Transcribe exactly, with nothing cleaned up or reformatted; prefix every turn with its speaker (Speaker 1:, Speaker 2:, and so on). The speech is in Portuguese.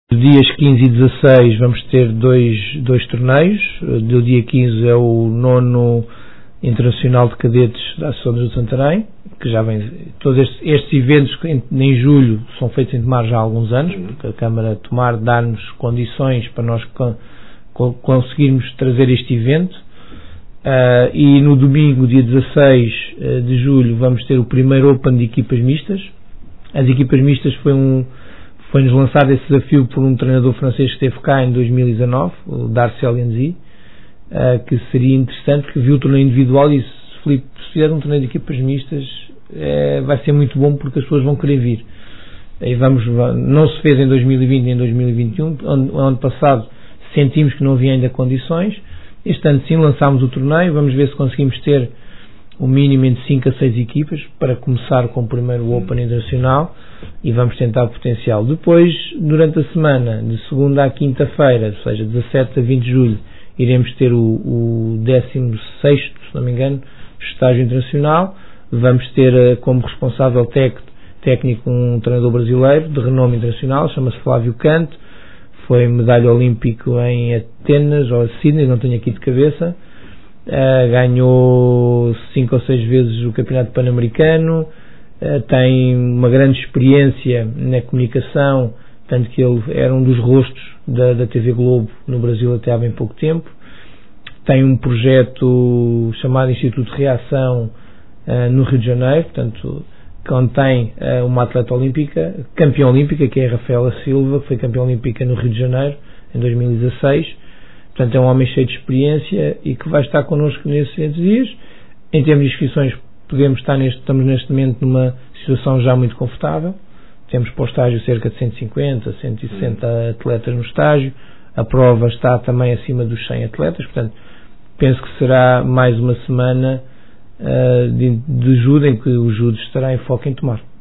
Speaker 1: Dias quinze e dezasseis vamos ter dois, dois torneios. Do dia quinze é o nono Internacional de Cadetes da Associação de Judo de Santarém, que já vem, todos estes, estes eventos em, em julho são feitos em Tomar já há alguns anos, porque a Câmara de Tomar dá-nos condições para nós con, con, conseguirmos trazer este evento. Uh, e no domingo, dia dezasseis de julho, vamos ter o primeiro Open de equipas mistas. As equipas mistas foi um Foi-nos lançado esse desafio por um treinador francês que esteve cá em dois mil e dezanove, o Darcy Alienzi, uh, que seria interessante, porque viu o torneio individual e disse: Filipe, se fizer um torneio de equipas mistas, é, vai ser muito bom porque as pessoas vão querer vir. E vamos, não se fez em dois mil e vinte nem em dois mil e vinte e um, ano, ano passado sentimos que não havia ainda condições. Este ano sim lançámos o torneio, vamos ver se conseguimos ter o mínimo entre cinco a seis equipas para começar com o primeiro Open Internacional e vamos tentar o potencial. Depois, durante a semana, de segunda à quinta-feira, ou seja, dezassete a vinte de julho, iremos ter o, o décimo sexto, se não me engano, estágio internacional. Vamos ter como responsável técnico, técnico um treinador brasileiro de renome internacional, chama-se Flávio Canto, foi medalha olímpico em Atenas ou Sydney, não tenho aqui de cabeça. Uh, ganhou cinco ou seis vezes o Campeonato Pan-Americano, uh, tem uma grande experiência na comunicação, tanto que ele era um dos rostos da, da T V Globo no Brasil até há bem pouco tempo. Tem um projeto chamado Instituto de Reação uh, no Rio de Janeiro, portanto, contém uh, uma atleta olímpica, campeã olímpica, que é a Rafaela Silva, que foi campeã olímpica no Rio de Janeiro em dois mil e dezasseis. Portanto, é um homem cheio de experiência e que vai estar connosco nesses dias. Em termos de inscrições, podemos estar neste, estamos neste momento numa situação já muito confortável. Temos para o estágio cerca de cento e cinquenta, cento e sessenta atletas no estágio. A prova está também acima dos cem atletas. Portanto, penso que será mais uma semana uh, de, de judo em que o judo estará em foco em Tomar.